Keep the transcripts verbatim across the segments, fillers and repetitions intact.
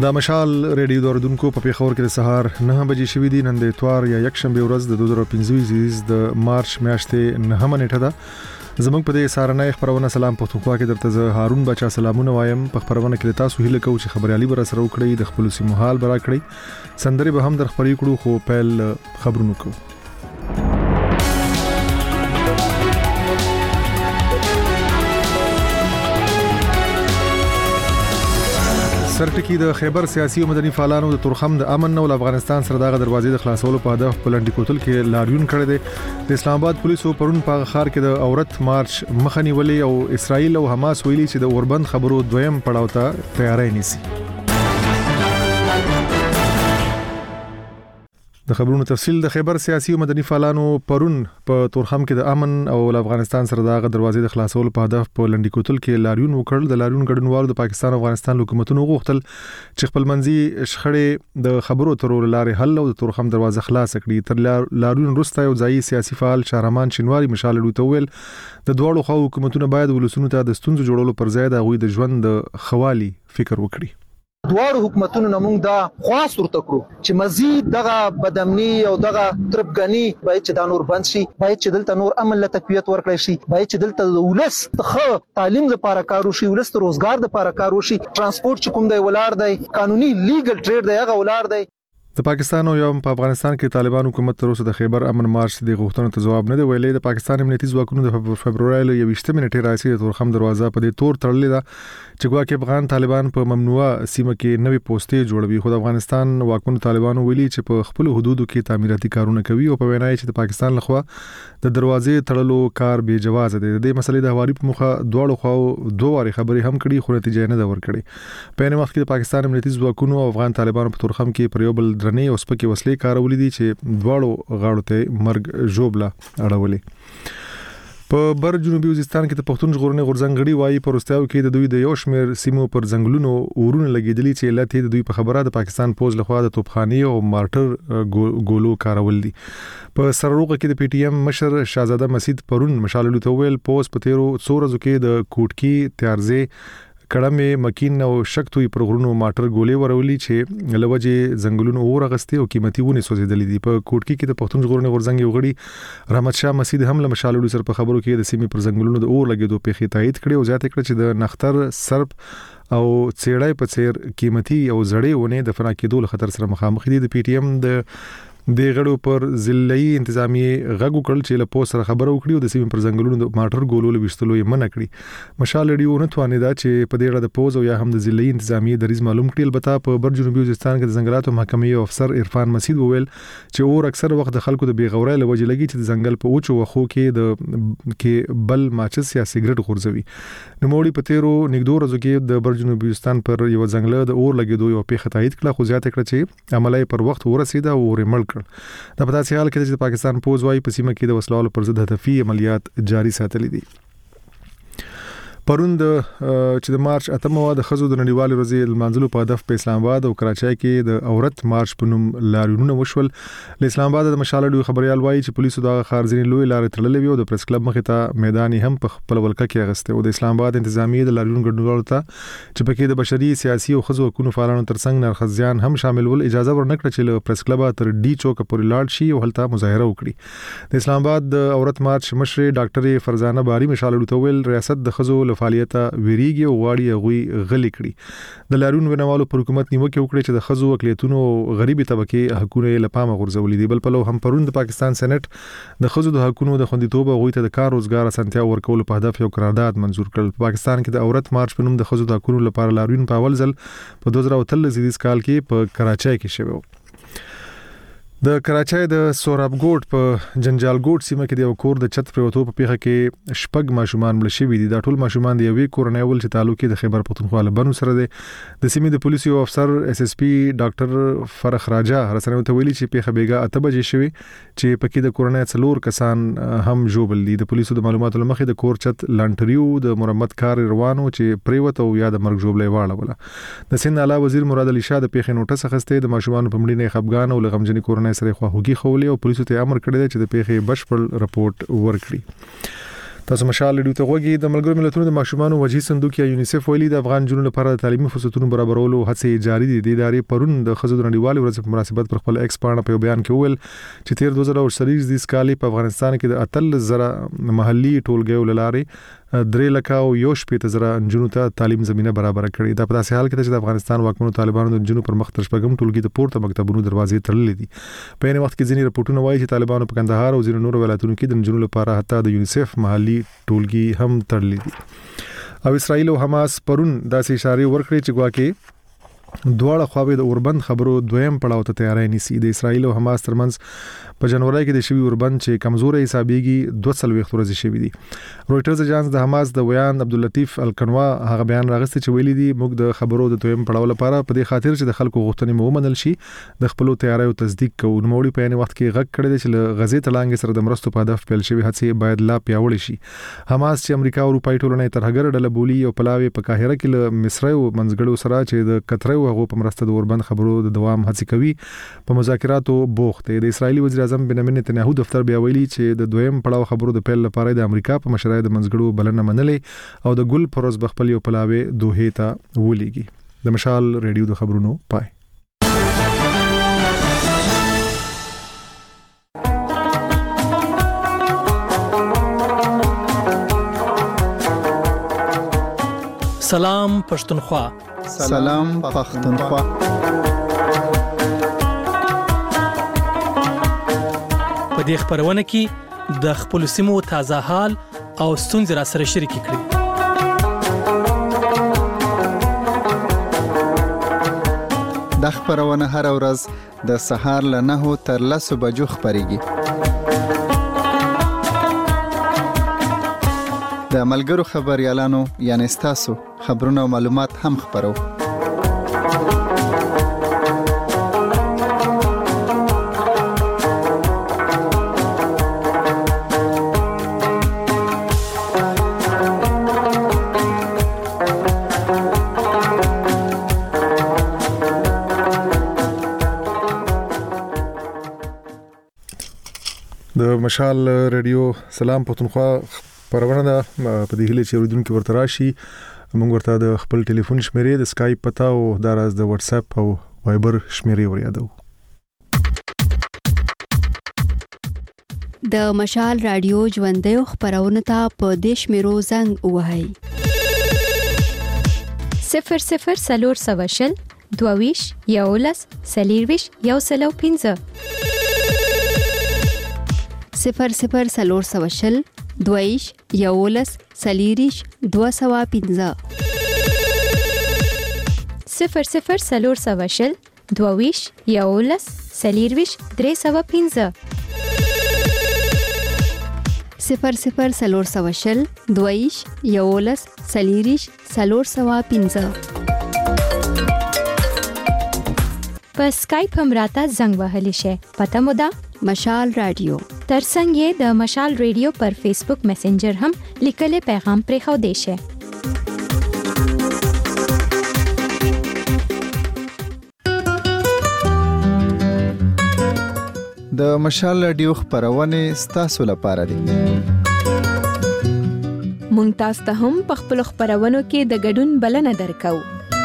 د مشال ریډیو دوردونکو په پیښور کې د سهار نه بجې شوې دي. نن د اتوار یا یکشنبه ورځ د دوه زره پنځه د مارچ میاشتې نهمه نیټه ده. زموږ په دې سارنۍ خبرونه سلام پښتونخوا کې درته زه هارون بچا سلامونه وایم. په خبرونه کې تاسو هیله کوم چې خبريالي بر سره وکړي، د خپل سیمه حال برا کړی، سندري به هم در خبرې کړو. خو پیل خبرونه کوو. سرټکی د خیبر سیاسي او مدني فعالانو د تورخم د امن او افغانستان سره دغه دروازې د خلاصولو په هدف په لنډی کوتل کې لاریون کړی دی. د اسلام آباد پولیسو پرون په خار کې د عورت مارچ مخنی ولې او اسرائیل او حماس ویلي چې د اوربند خبرو دویم پړاو ته تیاری نیسي. د خبرونو تفصیل د خیبر سیاسي او مدني فعالانو پرون په تورخم کې د امن او افغانستان سره دغه دروازې د خلاصولو په هدف په لنډی کوتل کې لاریون وکړل. د لاریون ګډونوالو د پاکستان او افغانستان حکومتونو غوښتل چې خپل منځي شخړې د خبرو ترور لارې حل او د تورخم دروازه خلاص کړي. تر لاریون وروسته یو ځای سیاسي فعال شهرمان شینواری مشال لوتویل د دوړو خو حکومتونو باید ولسونو ته د ستونزو جوړولو پر ځای د غوي د ژوند خوالي فکر وکړي. دوار حکومتونو نمونږ دا خاص ورته کړو چې مزید دغه بدامني او دغه تربګني باید چې دا نور بند شي، باید چې دلته نور عمل له تقویت ورکړي شي، باید چې دلته ولس ته تعلیم لپاره کار وشي، ولس ته روزګار لپاره کار وشي، ترانسپورت چې کوم دی ولار دی، قانوني لیګل ټریډ دی هغه ولار دی. د پاکستان او یو په افغانستان کې طالبان حکومت تر اوسه د خیبر امن مارچ د غوښتنو ته جواب نه دی ویلي. د پاکستان امنیتي ځواکونو د فبرवरी له یوشتمه نیټې راځي د تورخم دروازه په دې تور تړلې ده چې ګواکې افغان طالبان په ممنوعه سیمه کې نوې پوسټې جوړوي. خو د افغانستان واکمنو طالبانو ویلي چې په خپل حدودو کې تعمیراتي کارونه کوي او په وینا چې د پاکستان لخوا د دروازې تړلو کار بې جواز دی. د مسلې د حوالی په مخه دواړو خو دوه واري خبرې هم کړي خو نتیجه نه ده ورکړي. په نوم وخت کې د پاکستان امنیتي ځواکونو او افغان طالبانو په تورخم کې پر یو بل درنې او سپکې وسلې کارولې دي چې دواړو غاړو ته مرګ جوړبله اړولې. په بر جنوبي وزیرستان کې د پښتون ژغورنې غورځنګړي وایي په روستاو کې د دوی د یو شمېر سیمو پر ځنګلونو اورونه لګیدلي چې علت د دوی په خبره د پاکستان پوز لخوا د توپخاني او مارټر ګولو کارول دي. په سرروغه کې د پی ټی ایم مشر شاهزاده مسعود پرون مشاللو ته ویل پوز په تیرو څورزو کې د کوټکی تیارځي کړمې مکین او شکتوي پرغرونو ماټر ګولې ورولي چې لوجه ځنګلونو اور غستې او قیمتي ونې سوځېدلې دي. په کوټکی کې د پښتون ژغورنې غورځنګ یو غړي رحمت شاه مسعود هم له مشاللو سره په خبرو کې د سیمې پر ځنګلونو د اور لګېدو په تایید کړي او ځاته کړ چې د نختر سرب او چېړای په څیر قیمتي او زړې ونې د فنا کېدو له خطر سره مخامخ دي. د پی ټی ایم د د غړو پر ضلعي انتظامیه غږ وکړل چې له پوس سره خبرو وکړي او د سیمې پر ځنګلونو د ماټر ګولولو وشتلو یې منع کړي. مشال ریډیو نه توانې دا چې په دې اړه د پوز او یا هم د ضلعي انتظامیه دریز معلوم کړي. البته په بر جنوبي وزیرستان کې د ځنګلاتو محکمې افسر عرفان مسعود وویل چې اور اکثر وخت د خلکو د بیغورۍ له وجې لګي چې د ځنګل په اوچو وخو کې د کې بل ماچس یا سیګریټ غورځوي. نوموړي په تیرو نګدو ورځو کې د بر جنوبي وزیرستان پر یو ځنګل د اور لګېدو یو پیښه تایید کړه خو زیاته کړه چې عملي پر وخت ورسېده او ورمل کړ. د پداسې حال کې چې د پاکستان پوز وايي په سیمه کې د وسلوالو پر ضد هدفي عملیات جاري ساتلي دي. پرون د چې د مارچ اتمه د خزو د نړیوال ورځې لمانځلو په هدف په اسلام آباد او کراچۍ کې د عورت مارچ په نوم لاریونونه وشول. له اسلام آباد د مشالړو خبريال وایي چې پولیسو د خارځنی لوی لارې تړلې وي او د پریس کلب مخې ته میدان هم په خپل ولکه کې اغسته او د اسلام آباد انتظامیه د لاریون ګډونوالو ته چې پکې د بشري سیاسي او خزو حقوقو فعالانو ترڅنګ نرخزیان هم شامل ول اجازه ورنکړه چې له پریس کلب تر ډي چوک پورې لاړ شي او هلته مظاهره وکړي. د اسلام آباد د عورت مارچ مشر ډاکټر فرزانه باری مشالړو ته ویل ریاست د خزو له فعالیت ویریږي او غواړي غوي غلي کړي. د لاریون ونوالو پر حکومت نیوکه وکړي چې د خزو اقلیتونو غریبي طبقه حقوقونه لپاره غورځولې دي. بل په لو هم پرون د پاکستان سېنات د خزو د حقوقو د خوندیتوب او غوي ته د کار روزګار اسانتیا ورکول په هدف یو قرارداد منزور کړل. په پاکستان کې د عورت مارچ په نوم د خزو د حقوقو لپاره لاریون په اول ځل په دوه زره اتلس کال کې په کراچۍ کې شوی. د کراچۍ د سوراب ګوټ په جنجال ګوټ سیمه کې د یو کور د چت پروتو په پیښه کې شپږ ماشومان مړ شوي دي. دا ټول ماشومان د یوې کورنۍ ول چې تعلق د خیبر پښتونخوا له بنو سره دي. د سیمې د پولیسو افسر اس اس پی ډاکټر فرخ راجا رسنیو ته ویلي چې پیښه بیګه اته بجې شوی چې پکې د کورنۍ څلور کسان هم جوړل دي. د پولیسو د معلوماتو لمخې د کور چت لانټریو د مرمت کار روانو چې پریوت او یا د مرګ جوړلې واړه. د سند اعلی وزیر مراد علي شاه د پیښې نوټس اخیسته د ماشومان په مړینې خپګان او لغمجنې کورنۍ سره خواخوږي خولې او پولیسو ته امر کړی دی چې د پیښې بشپړ رپورټ ورکړي. تاسو مشال ریډیو ته غوږی د ملګرو ملتونو د ماشومان وجهي صندوق یا یونیسف ویلي د افغان جنونو لپاره د تعلیمي فرصتونو برابرولو هڅې جاري دي. د ادارې پرون د خزو د نړیوالې ورځې په مناسبت پر خپل ایکس پاڼه په بیان کې وویل چې تیر دوه زره څلور کال په افغانستان کې د اتل زره محلي ټولګیو لارې درې لکه او یو شپږ زره جنونو ته تعلیم زمينه برابر کړې. دا په داسې حال کې چې د افغانستان واکمنو طالبانو د جنونو پر مخ تر شپږم ټولګي د پورته مکتبونو دروازې تړلې دي. په یوه وخت کې ځینې راپورټونه وایي چې طالبانو په کندهار او ځینو نورو ولایتونو کې د جنونو لپاره حتی د یونیسف محلي ټولګي هم تړلې دي. او اسرائیل او حماس پرون داسې اشاره ورکړې چې ګواکې دواړه خواوې د اوربند خبرو دویم پړاو ته تیاری نیسي. د اسرائیل او حماس ترمنځ په جنوري کې د شوی اوربند چې کمزوري حسابيږي دوه څلويخ ورځې شوی دي. رويټرز اژانس د حماس د ویان عبداللطیف الکنوا هغه بیان راغسته چې ویلي دي موږ د خبرو د دویم پړاو لپاره په دې خاطر چې د خلکو غوښتنې مو ومنل شي د خپل تیاری او تصدیق کوو. نو موړي په یوه وخت کې غږ کړی دی چې له غزې تلانګ سره د مرستو په هدف پیل شوی هڅې باید لا پیاوړې شي. حماس چې امریکا او اروپای ټولنې ترهګر ډله بولی او پلاوی په قاهره کې له مصر او منځګړو سره چې د قطر او هغه په مرسته د اوربند خبرو د دوام هڅې کوي په مذاکراتو بوخت دی. د اسرایلی وزیر اعظم بنیامین نتنیاهو دفتر بیا ویلي چې د دویم پړاو خبرو د پیل لپاره د امریکا په مشرۍ د منځګړو بلنه منلې او د ګل پروز بخپل یو پلاوی دوه ته ولېږي. د مشال ریډیو د خبرونو پای. سلام پښتونخوا. سلام پښتونخوا. په دې خبرونه کې د خپل سیمو تازه حال او ستونزې را سره شریک کړئ. د خبرونه هر ورځ د سهار له نهو تر لسو بجو خبريږي. د ملګرو خبريالانو یعنی تاسو خبرونه او معلومات هم خبرو. د مشال ریډیو سلام پښتونخوا پرونه ده په دې هله چې اوریدونکو ورته راشي موږ ورته د خپل ټلیفون شمیرې د اسکایپ پتا او د راز د واتس اپ او وایبر شمیرې وریادو. د مشال رادیو ژوندې خبرونه ته په دیش میرو زنګ وهاي صفر صفر سلور سواشل دوویش یولس سلیرویش یو سلو پینځه صفر صفر سلور سواشل دویش یولس سلیریش دو سوا پینځه صفر صفر سلور سواشل دوویش یولس سلیرویش درې سوا پینځه صفر صفر سلور سواشل دویش یولس سلیریش سلور سوا پینځه په اسکایپ هم راته زنګ وهلی شي. پته مو ده مشال رادیو ترڅنګ یې د مشال ریډیو پر فیسبوک میسنجر هم لیکلي پیغام پرې خو دی شي. د مشال رادیو خبرونه ستاسو لپاره دي. مونږ تاسو ته هم په خپل خبرونو کې د ګډون بلنه درکو.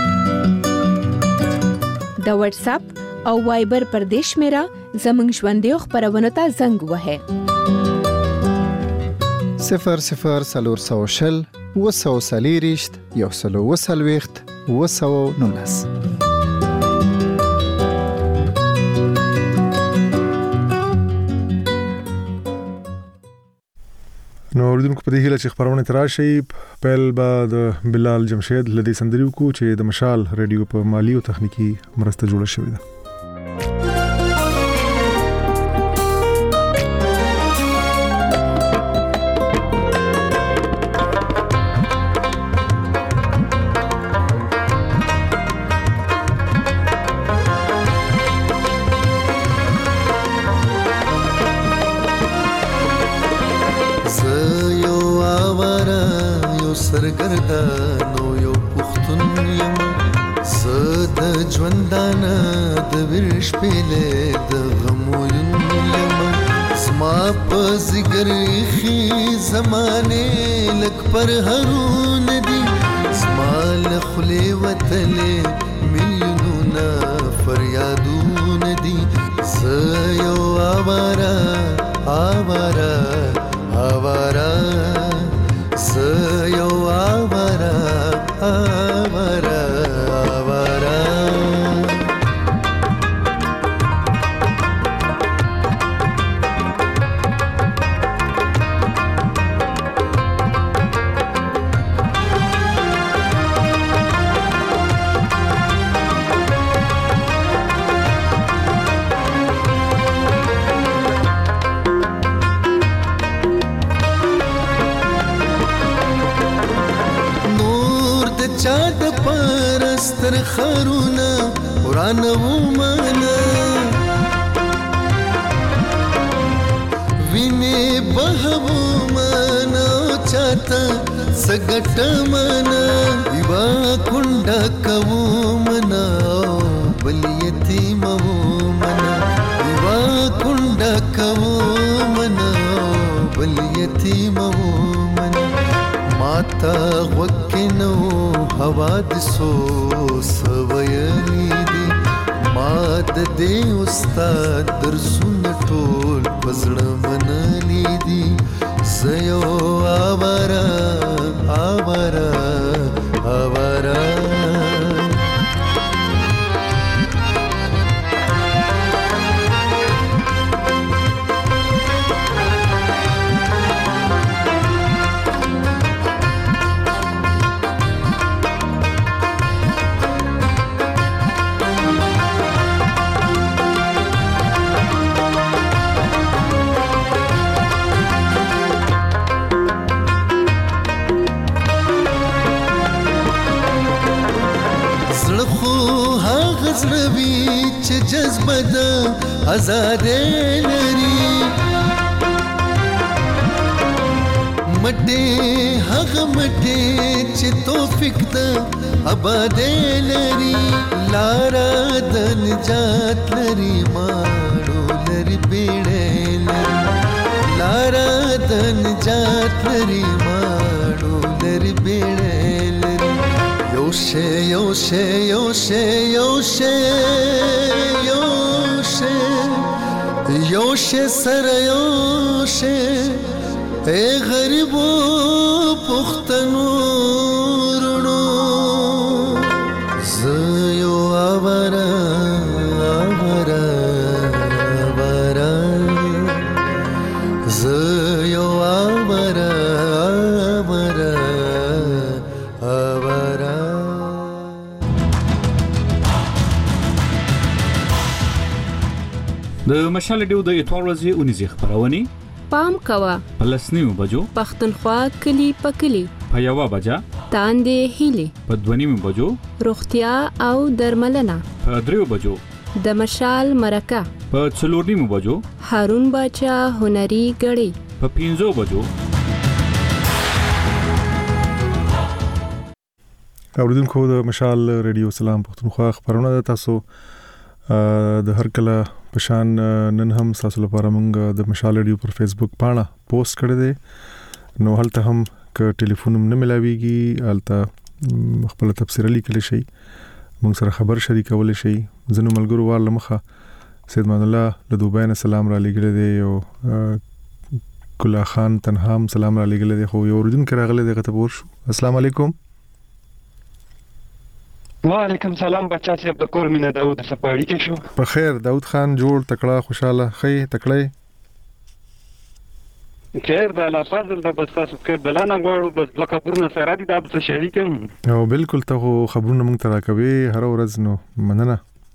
د واتس اپ او وایبر پر دیش میرا زمنګ ژوندې خبرونه ته زنګ وهه صفر صفر سلور سوشل وسو سلیریشت یو سلو وسلويخت وسو نولس. نو اوریدونکو په دې هیله چې خبرونه تراشي پیل با د بلال جمشید لدی سندریو کو چې د مشال ریډیو په مالی او تخنیکی مرسته جوړه شوې ده. سرګردانو یو پښتون یم زه د ژوندانه د ورش پېلې د غمو یم زما پزګر خي زمانه لک پر هرون دي زما لخلي وتلې مليونونه فریادون دي زيو آوارا آوارا آوارا زيو آوارا آوارا آوارا چاد پرستر خرونا وران ومانا ویني بهو مانا چاته سګټ مانا دیوا کونډه کو منا بل یتیم منا دیوا کونډه کو منا بل یتیم منا ماتا وکنو حوادثو سویلی دی ماد دې استاد درسون ټول پزړه منلی دی زيو آوارا آوارا آوارا زړوي چې جذبه د آزادې لري مټې هغه مټې چې توفیق د آبادې لري لارا د نجات لري ماړو لري بیړې لري لارا د نجات لري ماړو لري بیړې لري یوشه یوشه یوشه یوشه یوشه یوشه سره یوشه اے غریبو پختنو رونو زيو آوارا آوارا آوارا زيو آوارا آوارا آوارا د مشال ډیو د اتوار ورځې اونیزه خبرونه پام کوا پلسنیو بجو پختونخوا کلی پکلی په یوا بجا تاندې هیلي په دونیمو بجو روغتیا او درملنه په دریو بجو د مشال مرکه په څلورنیمو بجو هارون باچا هنري غړي په پینځو بجو اوریدونکو د مشال ریډیو سلام پختونخوا خبرونه تاسو د هر کله پشان نن هم تاسو لپاره مونږ د مشال ریډیو پر فیسبوک پاڼه پوسټ کړی دی نو هلته هم ک ټلیفون نه ملاويږي هلته خپل تفسیر لیکل شي مونږ سره خبر شریکول شي زنو ملګرو والله مخه سید مان الله له دوبۍ نه سلام را لګل دی او کلا خان تنهام سلام را لګل دی خو یو ورځن کې راغله دغه ته ورشو السلام علیکم وعلیکم سلام بچا صاحب د کور مینه داوود سپاړی کې شو په خیر داوود خان جوړ تکړه خوشاله خې تکړه خیر د لا فضل د بس تاسو کې بلانه غواړو بس لکه پرونه سره دي د تاسو شریکم او بالکل ته خبرونه مونږ ته راکوي هر ورځ نو مننه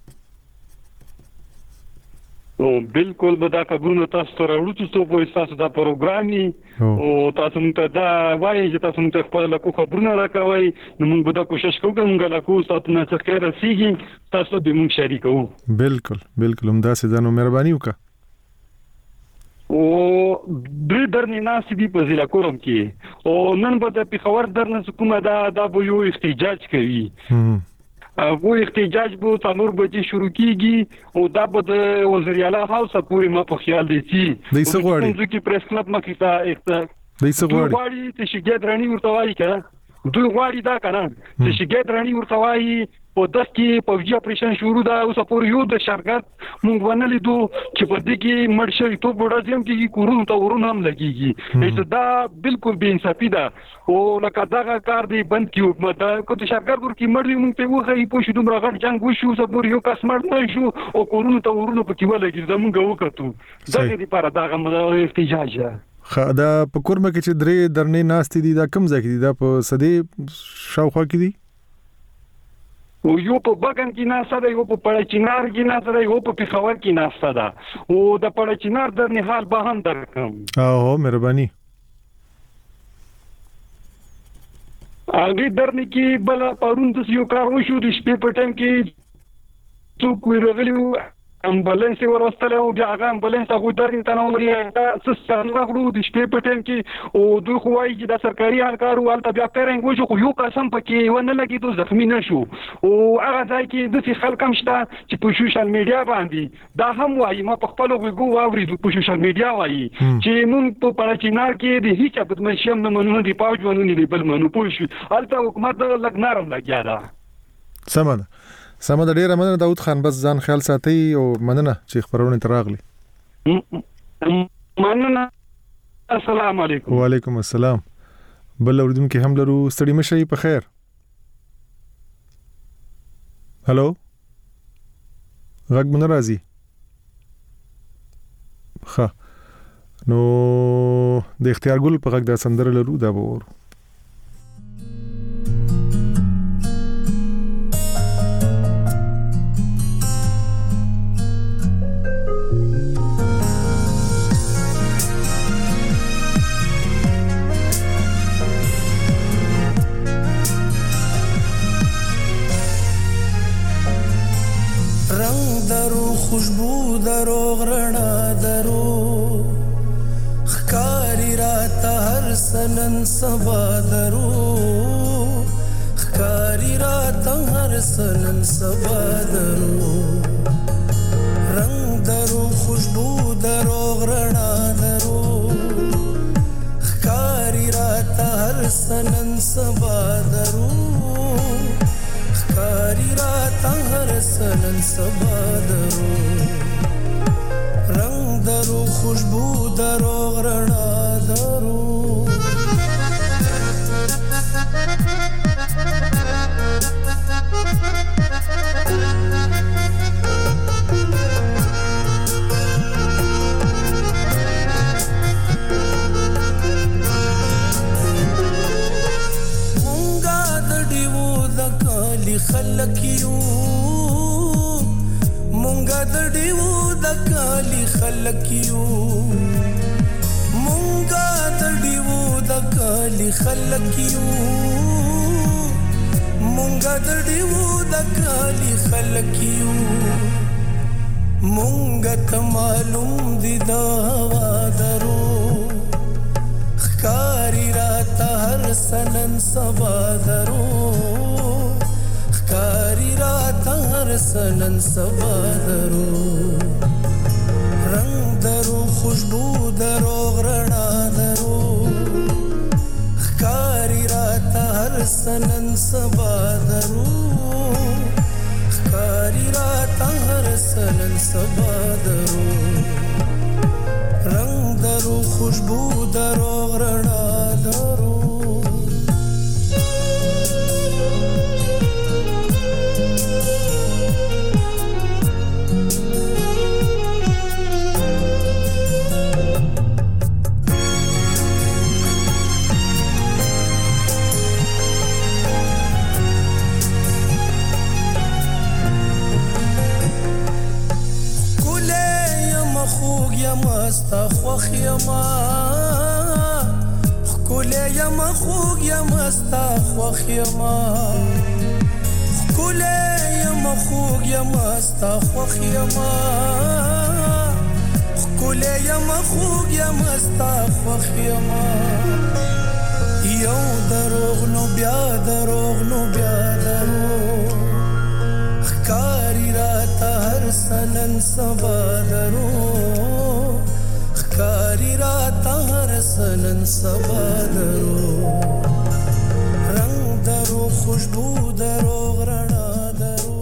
او بالکل به دا خبرونه تاسو ته راوړو چې په تاسو دا پروګرامي او تاسو ته دا وایي چې تاسو ته خپل له خبرونه راکوي نو موږ به دا کوشش کوو موږ لا کوو تاسو نه څه کړی رسیږي تاسو به موږ شریکو بالکل بالکل هم دا سې ځانو مهرباني وکړه او دوی درنې ناسې دي په ضلع کورم کې او نن به د پیښور درنه حکومت دا د یو احتجاج کوي وو احتجاج به تنور بجې شروع کیږي او دا به د وزیر اعلی هاوس پورې ما په خیال دی چې د څه غواړي چې پریس کلب مخې ته اخته د څه غواړي غواړي چې شګې درنی ورته وایي کنه دوی غواړي دا کنه چې شګې درنی ورته وایي په داس کې پوجي اپریشن شروع ده اوس پورې یو د شرکت مونږ ونلې دو چې په دې کې مرشي ته بوډا زم کې کورونو ته ورونه هم لګيږي چې دا بالکل بے انصافي ده او لکه دا کار دی بند کیو مته کو د شرکت ورکی مړی مونږ ته وخی په شو دومره غټ جنگ وشو سپور یو کس مړ نه شو او کورونو ته ورونه په کې ولګي زمونږ وکړو دا دې لپاره دا احتجاج دا په کورمه کې چې درې درنې ناستې دي دا کم ځای کې دي دا په سدې شاوخوا کې دي او یو په بغن کې ناسه ده یو په پړچینار کې ناسه ده یو په پیښور کې ناسه ده او د پړچینار د نهال به هم درکم او مهرباني اګه درنه کې بل پرون د یو کار وشو د شپې په ټایم کې څوک ورغلیو امبولانس ورستله او بیا هغه امبولانس هغه درنه تنوري تاسو څنګه غوړو د شپې په ټایم کې او دوی خوای چې د سرکاري هلکارو البته بیا پرنګ وشو خو یو قسم پکې ونه لګي دوه زخمی نشو او هغه ځای کې د څه خلک هم شته چې په سوشل میډیا باندې دا هم وایي ما په خپل وګو واوري په سوشل میډیا وایي چې مونږ په پړچینار کې د هیڅ په مشم نه منو دی پاوج ونونی دی بل منو پوه شو البته حکومت لګ نرم لګیا دا سمه سمه د ډیره مننه داود خان بس ځان خیال ساتي او مننه چې خبرونه تراغلي مننه السلام علیکم وعلیکم السلام بل اوردونکو هم لرو ستړي مشي په خیر هالو غږ مون راځي ښه نو د اختیار ګل په غږ د سندره لرو دا به ورو خوشبو درو غرنا درو خکاری راتا هر سنن سبا درو خکاری راتا هر سنن سبا درو رنگ درو خوشبو درو غرنا درو خکاری راتا هر سنن سبا درو خکاری راتا هر سنن سبا درو رنگ درو خوشبو درو غرنا درو خلکیو مونږه د ډیو د کالی خلکیو مونږه د ډیو د کالی خلکیو مونږه د ډیو د کالی خلکیو مونږه ته معلوم دي دا هوا درو خکاری راته هر سنن سبا درو خکاری راتا هر سنن سبا درو رنگ درو خوشبو درو غرنا درو خکاری راتا هر سنن سبا درو خکاری راتا هر سنن سبا درو رنگ درو خوشبو درو غرنا درو مستا خوخ یما خکوله یما خوگ یما ستا خوخ یما خکوله یما خوگ یما ستا خوخ یما خکوله یما خوگ یما ستا خوخ یما یو دروغ نو بیا دروغ نو بیا دروغ سنن سبا درو خکاری را تهر سنن سبا درو رنگ درو خوشبو درو غرنا درو.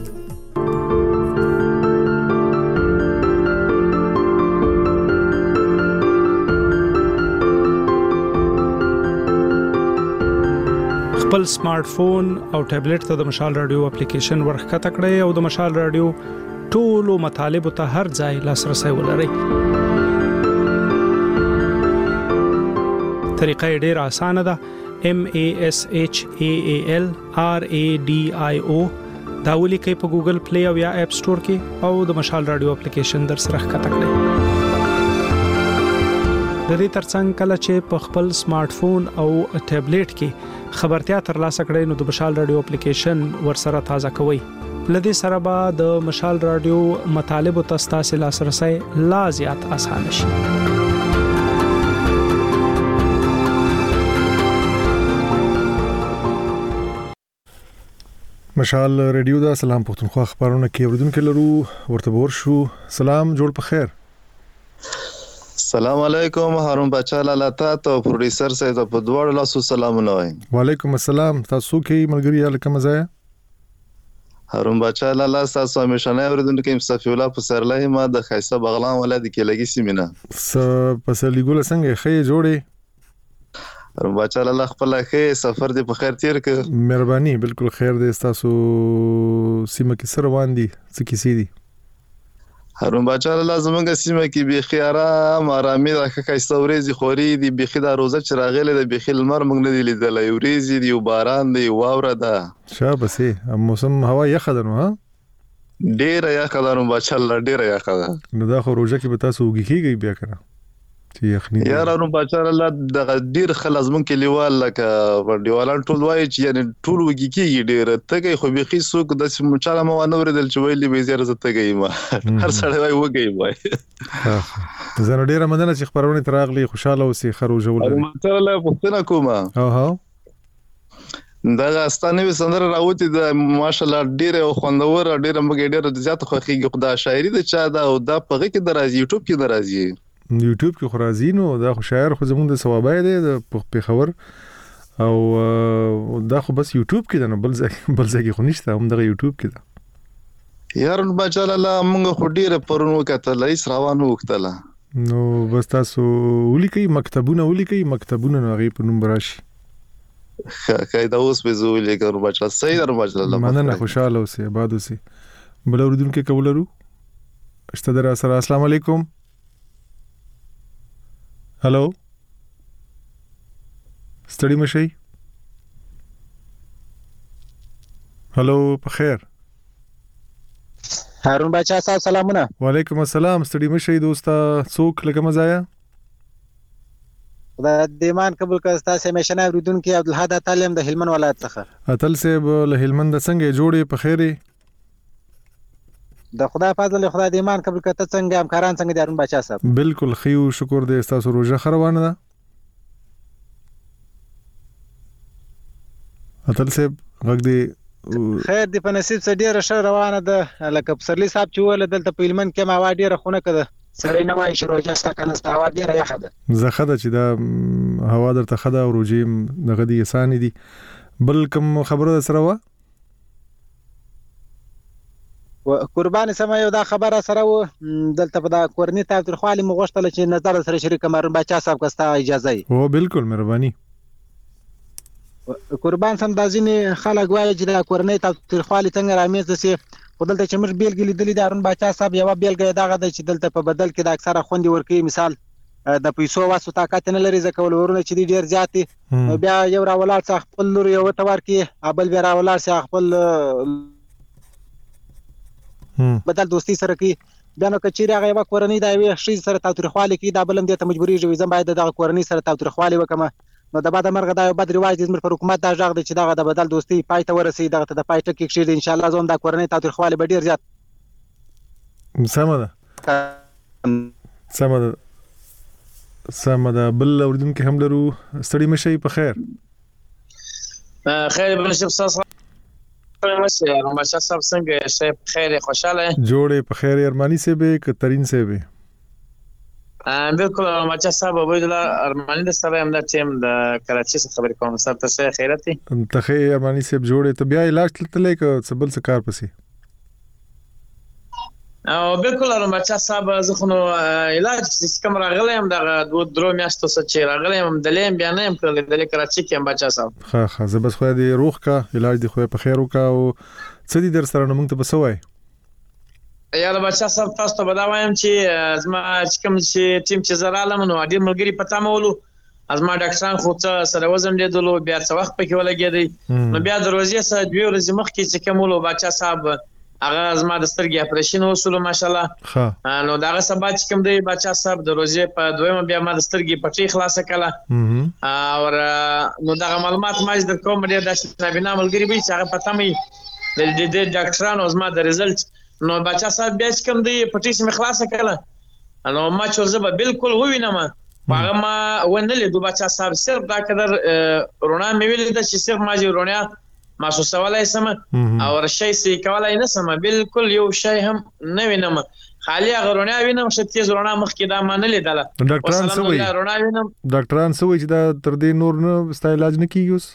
خپل سمارټ فون او ټابلیټ ته د مشال رادیو اپلیکیشن ورخته کړئ او د مشال رادیو ټولو مطالب ته هر ځای لاسرسي ولرئ. طریقه ډیره اسانه ده. M A S H A A L R A D I O دا ولیکئ په ګوګل پلی او یا اپ سٹور کې او د مشال رادیو اپلیکیشن در سره ښکته کړئ. د دې ترڅنګ کله چې په خپل سمارټ فون او ټابلیټ کې خبرتیا ترلاسه کړئ نو د مشال رادیو اپلیکیشن ورسره تازه کوئ. لدې سره به د مشال رادیو مطالب او تاسو لاسرسي لا زیات آسان شي. مشال رادیو دا سلام پښتونخوا خبرونه کې اوریدونکو لرو ورته ورشو. سلام جوړ په خیر. السلام علیکم هارون بچا لاله ته پروډوسر سره په دوړ لاسو سلامونه وایم. وعلیکم السلام. تاسو کې ملګری یاله کوم ځای؟ هارون بچا لاله تاسو همیشه نه اوریدونکو مصطفی الله په سرله ما د خیسه بغلان ولادت کې لګي سیمینه. س پسلی ګول څنګه خې جوړې؟ هارون بچا لاله خپل خې سفر دې په خیر تیر ک. مهرباني بالکل خیر دې تاسو سیمه کې سره واندي څه کې سي دي. هارون بچا لاله زمونږ سیمه کې به خیاره مرامي راکه استوريزي خوري دي بخي دا روزه چې راغله د بخي لمر موږ نه دی لیدل. یوريزي دی باران دی واوره ده. شابسه موسم هوا یخه ده نو ها ډیره یخه ده. هارون بچا لاله ډیره یخه ده. نو دا خو روزه کې به تاسو وګیږي بیا کنه چې یخني. یار هارون بچا لاله د ډیر خلاص مونږ کې لیوال لکه دیوالان ټول وای چې یعنی ټول وګیږي ډیره تګي خو بخي سوق د مچاله مو نه ورېدل چې ویلې به زیات زتګي ما هر سړی وای وګي وای. زه نو ډیره مدنه چې خبرونه تراغلي خوشاله اوسې خروجه ولري. هارون بچا لاله پښتنه کومه او ها دا ستانه سندره راوتی د ماشالله ډیره خوندور ډیره مګ ډیره زیات خوخیږي خدای شاعري د چا دا او دا پغه کې درازي یوټیوب کې درازي یوټیوب کې خرازي نو دا خو شاعر خو زموږ د ثوابای دی د پیښور او دا خو بس یوټیوب کې ده نو بل ځای بل ځای کې خو نشته هم دغه یوټیوب کې ده. یار بچا لاله موږ خو ډیره پرونو کتل ایس روانو وختله نو بس تاسو ولیکي مکتبونه ولیکي مکتبونه نو غي په نوم راشي. کای دا اوس به زولې کړو بچا صحیح در بچا لاله مننه خوشاله اوسې آباد اوسې. بل اوریدونکو کولرو اشته در سره. السلام علیکم. هلو ستړي مشي. هلو په خیر. هارون بچا صاحب سلامونه. وعلیکم السلام. ستړي مشي دوستا څوک لکه مزایا خدای دې ایمان قبول کړه. تاسو همیشه نه اوریدونکو عبدالحد تعلیم د هلمند ولایت څخه. اتل صاحب له هلمند څنګه جوړې په خیره؟ د خدای فضل خدای دې ایمان قبول کړه. څنګه همکاران څنګه دي هارون بچا صاحب؟ بالکل خيو شکر دې تاسو روزه خروانه ده. اتل صاحب غږ دې خیر دې په نصیب سره ډیره ښه روانه ده. لکه پسرلی صاحب چې ول دلته په هلمند کې ما وا ډیره خونه کده سړی نه وای چې روزه ستا کنه ستا وا ډیره یخه ده. زخه ده چې دا هوا درته خده او روزي دغه دي اسانه دي. بل کوم خبره سره وا قربان سم یو دا خبره سره و دلته په دا کورنی تاوتریخوالي مو غوښتل چې نظر سره شریک هارون بچا صاحب کستا اجازه ای. او بالکل مهرباني. قربان سم د ځینې خلک وایي چې دا کورنی تاوتریخوالي څنګه رامنځته سي خو دلته چې موږ بیلګې لیدلې د هارون بچا صاحب یو بیلګه دغه د چې دلته په بدل کې د اکثره خوندې ورکوي. مثال د پیسو واسو طاقت نه لري ځکه ولورونه چې ډیر زیات دي بیا یو راولار څخه خپل لور یو تور کې ابل بیا راولار څخه خپل بدل دوستي سره کوي. بیا نو کچېری هغه یو کورنۍ دا وی شي سره تاوتریخوالي کوي دا بلم دې ته مجبوري جوړي زم باید دغه کورنۍ سره تاوتریخوالي وکم. نو د بعد مرغه دا یو بد رواج دې زموږ پر حکومت دا ځاغ دي چې دغه د بدل دوستي پای ته ورسي دغه ته د پای ټکی کېږي ان شاء الله زوم دا کورنۍ تاوتریخوالي به ډیر زیات سمه ده سمه ده سمه ده. بل اوریدونکو هم لرو ستړي مشي په خیر. خیر بل شخص ستړي مشه رومباچا صاحب څنګه شي خیر خوشاله جوړې په خیر ارمانی سے به کترین سے به بالکل رومباچا صاحب عبید الله ارمانی د سره هم د ټیم د کراچي څخه خبرې کوم صاحب ته خیرت ته خیر ارمانی سے جوړې ته بیا علاج تللې ک سبل سکار پسی او بالکل رومباچا صاحب زه خو نو علاج کوم راغلی هم د دوه درو میاشتو څخه چې راغلی هم د لیم بیا نه هم کړل د کراچي کې هم بچا صاحب ها ها زه بس خو دې روح کا علاج دی خو په خیر وکا او څه دې در سره موږ ته بسوي یا بچا صاحب تاسو ته بداوایم چې ازما چې کوم چې ټیم چې زرالم نو اډیر ملګری پتا مولو ازما ډاکټران خو ته سره وزن لیدلو بیا څه وخت پکې ولګېدی نو بیا دروازې سره دوی ورځې مخکې چې کومولو بچا صاحب هغه ازما د سترګې اپریشن وسولو ماشاءالله نو دا هغه سبا چې کوم دی بچا صاحب د روزې په دویمه بیا ما د سترګې پټي خلاص کړه او نو دا معلومات ما د کوم ډیر د نابینا ملګری به چې هغه پتا مې د دې ډاکټرانو ازما د ریزلټ نو بچا صاحب بیا چې کوم دی پټي سم خلاص کړه نو ما چې زه به بالکل ووینم هغه ما ونلې د بچا صاحب صرف دا قدر رونا مې ویل د چې صرف ما جوړونه محسوس ولای سم او شي سي کولای نه سم بالکل یو شي هم نه وینم خالی غرونه وینم شته زرونه مخ کې دا مان لیدله ډاکټران سوي ډاکټران سوي چې دا تر دې نور نه ستا علاج نه کیږي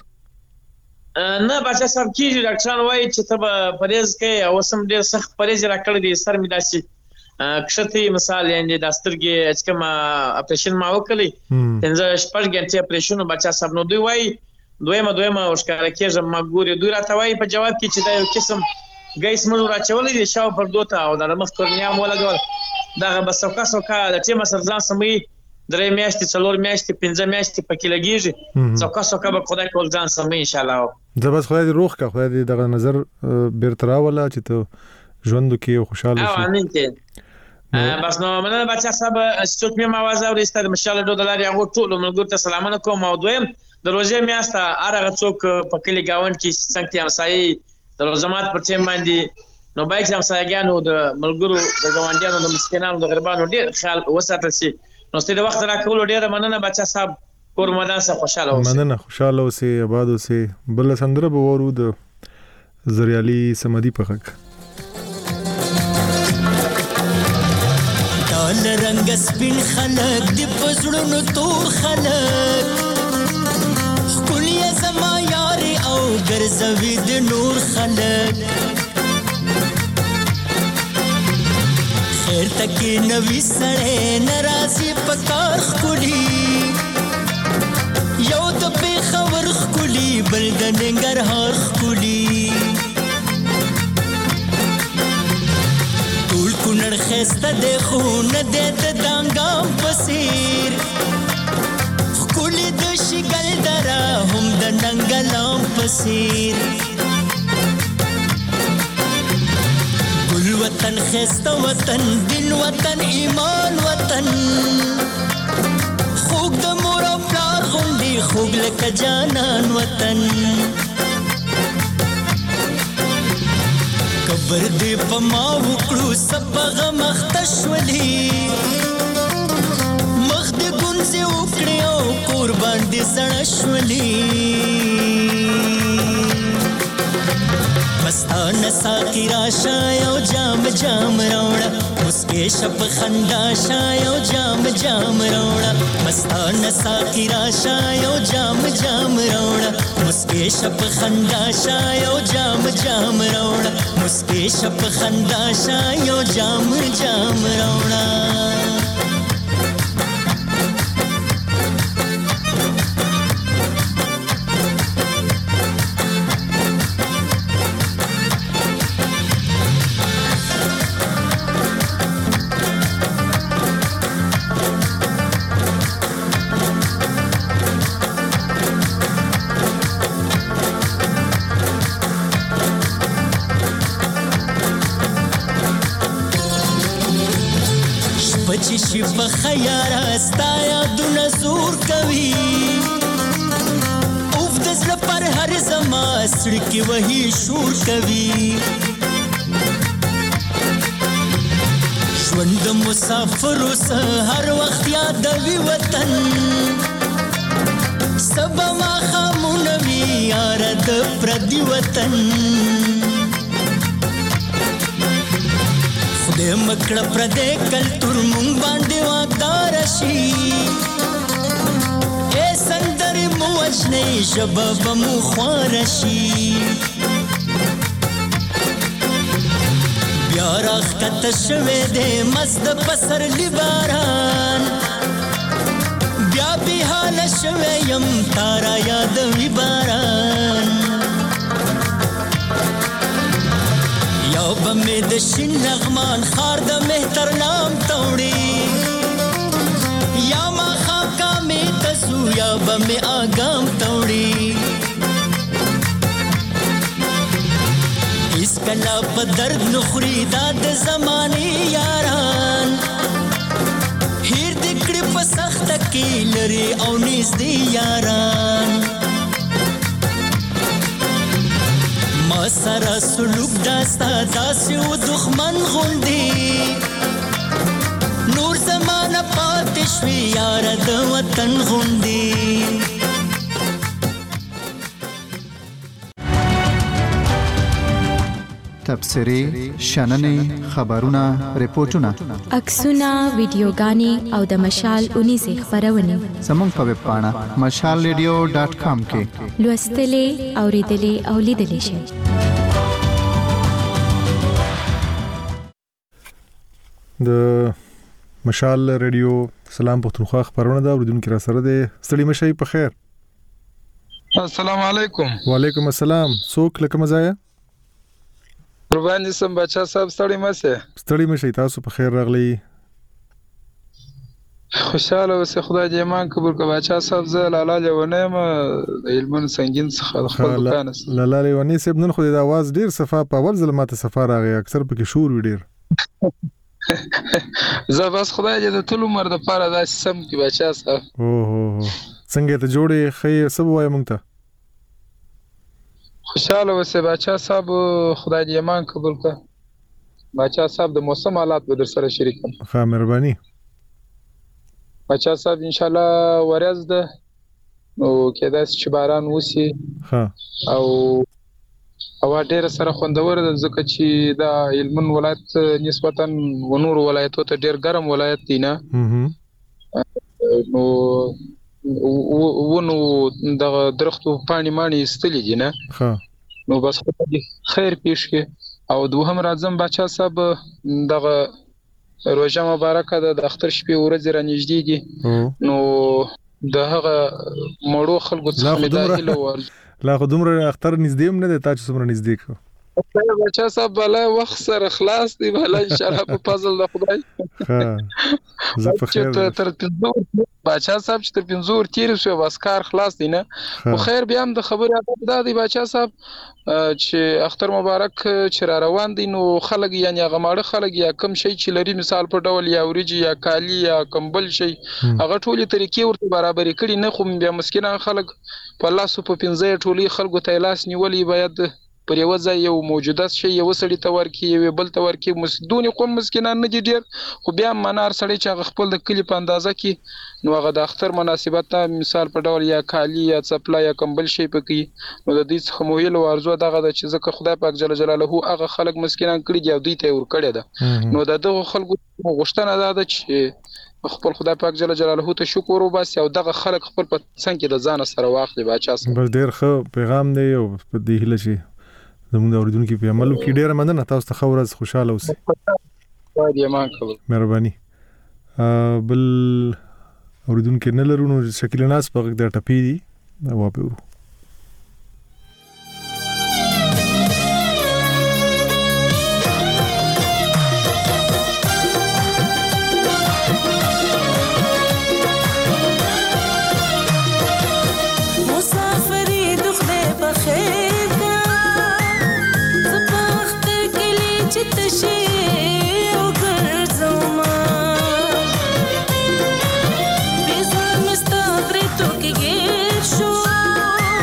نه بچا صاحب کیږي ډاکټران وایي چې ته پرهیز کوي او سم ډیر سخت پرهیز راکړی دي سر می داسي کښتي مثال یعنی د سترګې چې کوم اپریشن ما وکړي څنګه شپږ غنټه اپریشن بچا صاحب نو دوی وایي دویمه دویمه ورشکاره کېږم ما ګوري دوی راته وایي په جواب کې چې دا یو قسم ګیس مړو راچولې دي شاو پر دوته او د مخ کورنیا مو لګول دا بس څوکا څوکا د ټیم سره ځان سمې درې میاشتې څلور میاشتې پنځه میاشتې پکې لګیږي څوکا څوکا به خدای کول ځان سمې ان شاء الله زه بس خدای دې روح کا خدای دې دغه نظر بیرته راولا چې ته ژوند کې خوشاله شې امين ته بس نو مننه بچا صاحب څوک مې مواز او رښتیا د مشاله ډولر یو ټول ملګرو ته سلامونه کوم او دویم د روزې میاسته هغه څوک په کلی گاوند کې څنګه همسایي د روزمات پر ټیم باندې نو بایک همسایګانو د ملګرو د ګاونډیانو د مسکینانو د غریبانو ډیر خیال وساتل شي نو ستاسو د وخت راکول ډیر مننه بچا صاحب کور مدان سره خوشاله اوسئ مننه خوشاله اوسئ آباد اوسئ بل سندره به ورو د زریالي سمدي په حق ډال رنگ سپین خلک د پزړونو تور خلک کلیه زما یار او ګرځوي د نور خلک خیر تکي نوې سړې ناراضي پکار خولي یو د په خبر خولي بل د ننګرهار خولي ټول کونړ خسته د خون د دانګام پسیر خولي د شګل درا هم د ننګلام پسیر وطن خسته وطن دین وطن ایمان وطن خوږ د مور او پلار غوندې خوږ لکه جانان وطن قبر دې په ما وکړو سبغه مختشولي مخ دې ګونځې وکړې او قربان دې سړه شولي مستانه ساقی راشا یو جام جام روڑا مسکے شپ خندا شا یو جام جام روڑا مستانه ساقی راشا یو جام جام روڑا مسکے شپ خندا شا یو جام جام روڑا مسکے شپ خندا شا یو جام جام روڑا شي په خیال استا یادونه زور کوي اوف د زړه پر هر زما سړی کې وਹੀ شور کوي ژوند مسافر سه هر وخت یادوي وطن سبا ما خامونه وی یار د پردي وطن خدای مکړه پر دې کلتور مونږ باندې واکدار شي اے سندرې مو وجنې شباب مو خوار شي بیا راخت شوه دې مست پسر لباران بیا به حال شوه يم تارا یاد وی باران یو بمې د شین نغمان خار د مهتر نام توړي یا ما خاکا مې تسو یا بمې اګام توړي اس کلا په درد نخري دا د زمانه یاران هیر دکړي په سخت کې لري او نږدې یاران ما سره سلوک داستا داسې و دښمن غوندې نور زمانه پاتې شوي یاره د وطن غوندې تبصرې شننې خبرونه ریپورتونه عکسونه ویډیوګانې او د مشال اونیزې خبرونه زموږ په ویب پاڼه مشال ریډیو ډاټ کام کې لوستلې اوریدلې او لیدلې شئ د مشال ریډیو سلام پښتونخوا خبرونه دا اوریدونکو را سره ده ستړي مشي په خیر السلام علیکم وعلیکم السلام څوک لکه مزایا قربان دي سم بچا صاحب ستړي مشه ستړي مشه تاسو په خیر راغلی خوشاله اوسه خدای دې ایمان قبول کړه بچا صاحب زه لاله لونه ما علمن سنگین څخه خپل دکان لاله لونه سب نن خو د आवाज ډیر صفه په اول ظلمات صفه راغی اکثر پکې شور وی ډیر زه بس خدای دې د ټول عمر د پاره دا سم کې بچا صاحب او هو څنګه ته جوړې خې سب وای مونږ ته خوشاله اوسه بچا صاحب خدای دې ایمان قبول کړه بچا صاحب د موسم حالات به در سره شریکم ښه مهرباني بچا صاحب ان شاء الله ورځ ده نو کېدای چې باران وسی ها او او ډېر سره خوندور ده ځکه چې دا علمن ولایت نسبتا ونور ولایتو ته ډېر ګرم ولایت دی نه نو ونو د درختو پانی مانی استلی دي نه ها نو بس خیر پیښ کې او دوهم راځم بچا صاحب دغه روزه مبارکه ده د اختر شپې ورځې را نږدې دي نو د هغه مړو خلکو څخه مداخله ور لا خو دومره اختر نږدې هم نه دی تا چې څومره نږدې کو بچا صاحب بلا وخت سره خلاص دی بلا ان شاء الله په فضل د خدای ها زه په خیر تر پنځور بچا صاحب چې تر پنځور تیر شو بس کار خلاص دی نه خو خیر بیا هم د خبرې ادب دا دی بچا صاحب چې اختر مبارک چې را روان دي نو خلک یعنی هغه ماړه خلک یا کم شي چې لري مثال په ډول یا وريجي یا کالی یا کمبل شي هغه ټولي طریقې ورته برابرې کړي نه خو بیا مسکینان خلک په لاسو په پنځه ټولي خلکو ته لاس نیولې باید پر یو ځای یو موجوده شي یو سړی تور کې یو بل تور کې مسدونی قوم مسکینان نه دي ډیر خو بیا منار سړی چې خپل د کلی په اندازه کې نو هغه د اختر مناسبت ته مثال په ډول یا کالی یا چپلا یا کمبل شي پکې نو د دې څخه مویل ورزو دغه د چې ځکه خدای پاک جل جلاله هغه خلک مسکینان کړي دی او دوی ته ور کړی ده نو دغه خلکو غوښتنه ده چې خپل خدای پاک جل جلاله ته شکر وباسي او دغه خلک خپل په څنګه د ځان سره واخلي بچا سره بس ډیر ښه پیغام دی او په دې هله شي زموږ اوریدونکو په عملو کې ډیره مننه تاسو ته خورز خوشاله اوسئ وایي ما کوم مهرباني بل اوریدونکو نه لرونو شکل ناس په د ټپی دی واپورو Shoo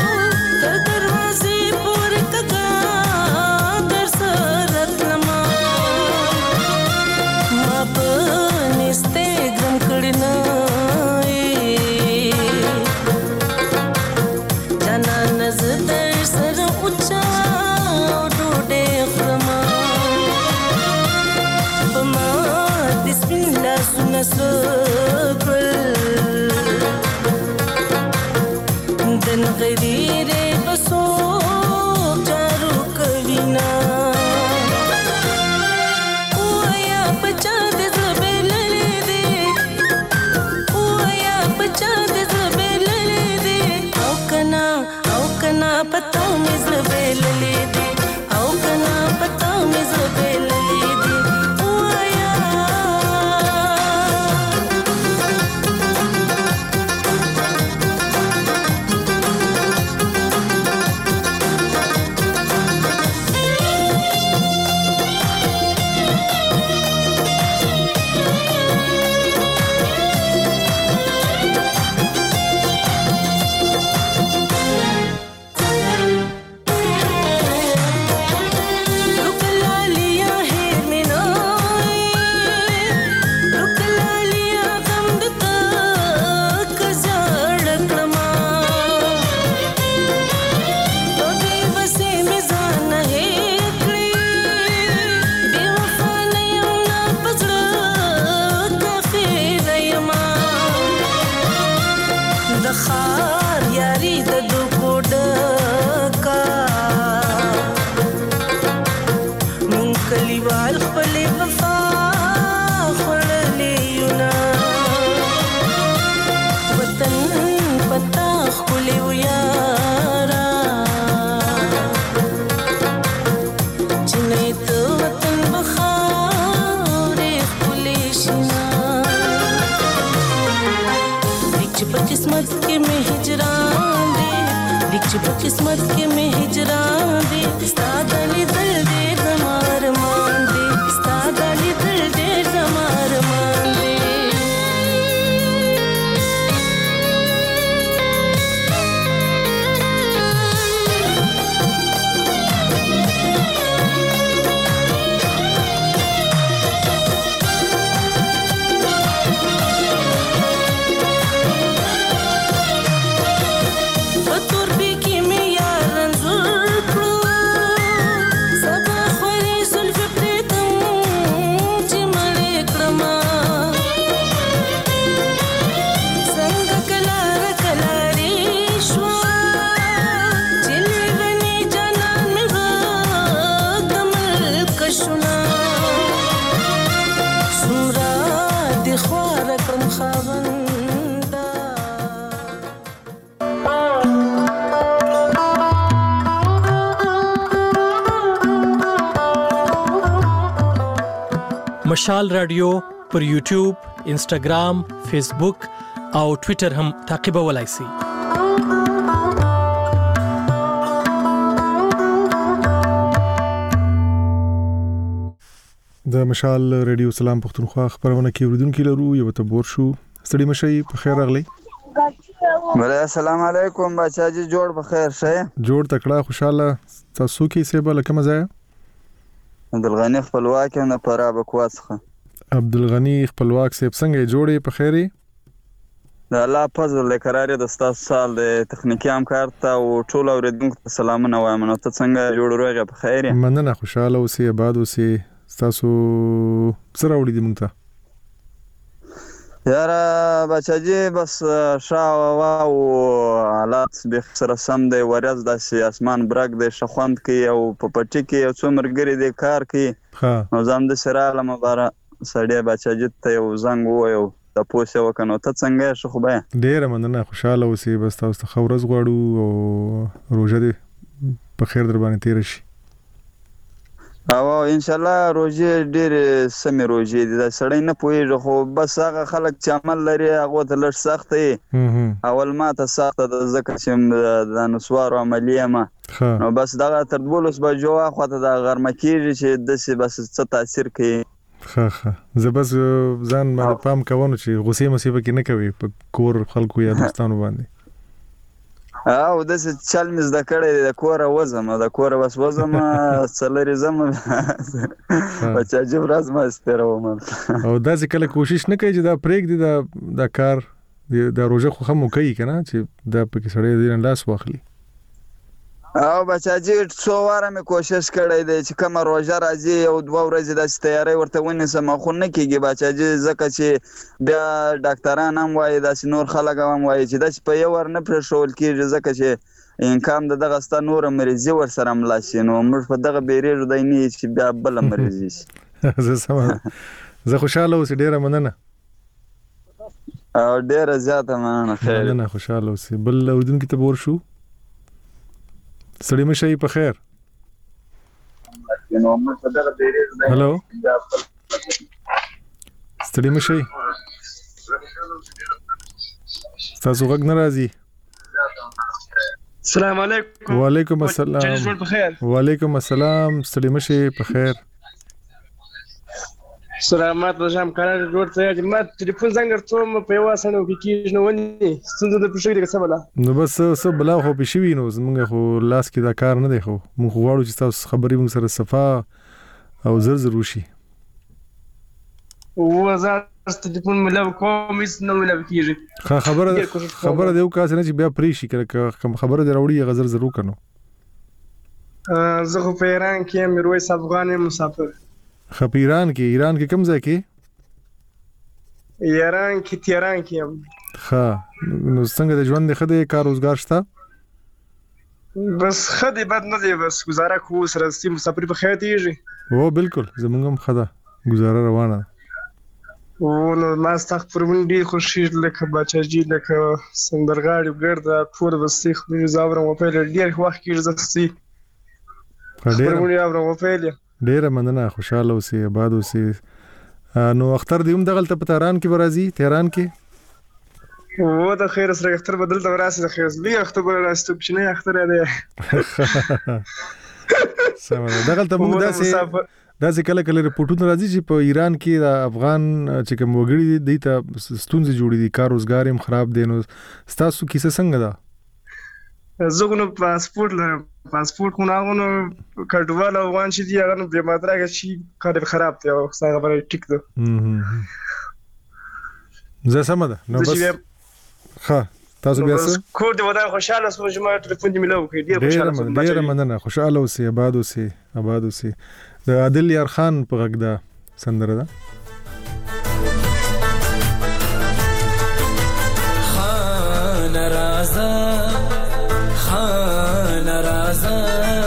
لخار یاری د دوکو ډکا مون کلیوال خپل وفا خړلې یونا وطن پتا خپل یارا چنه ته وطن بخار خپل شنا په قسمت کې مې هجران دي لیک چې په قسمت کې مې هجران دي ستا د لیدل ډېر زما ارمان دي ستا د لیدل ډېر زما ارمان دي مشال رادیو پر یوټیوب، انسټاګرام، فیسبوک او ټوئیټر هم تعقیبولای شئ. د مشال رادیو سلام پښتونخوا خبرونه کې اوریدونکو لرو یو ته بور شو ستړي مشي په خیر راغلی. بله السلام علیکم بچا جی جوړ په خیر شه جوړ تکړه خوشاله تاسو کې سیبه لکه مزه عبدالغنی خپلواک نه پرا بکواسخه عبدالغنی خپلواک سیب څنګه جوړې په خیرې د الله فضل قرار د استاد سال د تخنیکی همکار ته او ټول اوریدونکو ته سلامونه وایم نو ته څنګه جوړ روغه په خیرې مننه خوشاله اوسې آباد اوسې تاسو سره وړي دي مونږ ته یاره بچا جی بس شاو او حالات به سره سم دی ورځ د اسمان برګ د شخوند کې او په پټی کې یو څو مرګري د کار کې نو زم د سره لمباره سړی بچا جی ته یو زنګ وایو د پوسه وکنو ته څنګه شو خو به ډیر مننه خوشاله اوسې بس تاسو ته خورز غواړو او روزه دې په خیر در باندې تیر شي او ان شاء الله روزه ډېر سمې روزه دي دا سړی نه پوهیږي خو بس هغه خلک چې عمل لري هغه ته لږ سخت دی اول ما ته سخت د ذکر چې د نسوارو عملیه ما نو بس دا تر دولس بجو اخواته د غرمه کېږي چې دسي بس څه تاثیر کوي ها ها زه بس ځان ما پام کوم چې غصې مصیبه کې نه کوي په کور خلکو یا دوستانو باندې او د چل مز د کړه د کور وزم د کور بس وزم څلری زم بچا جوړ راز ما سترو من او دا ځکه کوشش نه کوي چې دا پریک دي دا د کار د روزه خو هم کوي کنه چې دا پکې سړی دین لاس واخلي او بچا جی څو واره مې کوشش کړی دی چې کوم روزه راځي او دوه ورځې د تیاری ورته ونیسم خو نه کیږي بچا جی ځکه چې بیا ډاکټران هم وایي دا نور خلک هم وایي چې دا په یو ور نه پرشول کیږي ځکه چې انکام د دغه ستا نور مریضي ور سره ملاشي نو موږ په دغه بیریږو دی نه چې بیا بل مریضي زه سم زه خوشاله اوسې ډیره مننه او ډیره زیاته مننه خیر مننه خوشاله اوسې بل اودونکو ته بور شو سړی مشي په خیر هلو سړی مشي تاسو غږ ناراضي السلام علیکم وعلیکم السلام وعلیکم السلام سړی مشي په خیر سلامات رجام قرار جوړ ته چې ما ټلیفون زنګ ورته په واسنه کې کیږي نو ونی ستونزه د پښې کې څه بلا نو بس څه بلا خو پښوی نو زمونږ خو لاس کې دا کار نه دی خو مونږ غواړو چې تاسو خبرې موږ سره صفا او زر زر وشي وزارت ټلیفون ملو کوم هیڅ نه ملو کیږي خبره خبره دیو کاس نه چې بیا پری شي کړه خبره دروړي غزر زرو کنو زه خو په ایران کې میرویس افغان مسافر خپیران کې ایران کې کوم ځای کې ایران کې تهران کې ها نو څنګه د ژوند د خدای کار روزګار شته بس خدای بد نه دی بس گزاره کو سره سیم مسافر په خیر دیږي او بالکل زمونږ هم خدا گزاره روانه او نو ما استغفر من دي خوشی لکه بچاجي لکه سندرغاړي ګرځا ټول بسې خو زاوره مو په ډیر وخت کې زستي ډیر مو یاوره مو په ډیر مننه خوشاله اوسې آباد اوسې نو اختر دی هم دغلت په تهران کې برازي تهران کې و د خیر سره اختر بدل د راسي د خیر لې اختر راستو چې نه اختر دی سم دغلت موږ داسې داسې کله کله رپورټونه راځي چې په ایران کې د افغان چې کوم وګړي دي ته ستونزې جوړې دي کار روزګار هم خراب دي نو تاسو کیسه څنګه ده زه نو پاسپورت لرم پاسپورت خو نه غواړم کډوال افغان چې دی هغه نو به ماتراګه شي کار خراب دی او څنګه خبره ټیک ده زه سم ده نو بس ها تاسو بیا څه کور دی ودا خوشاله سو چې ما ټلیفون دی ملو کې ډیر خوشاله سو ډیر مننه خوشاله اوسې آباد اوسې آباد اوسې د عادل یار خان په غږ ده سندره ده خان رازا خان رازا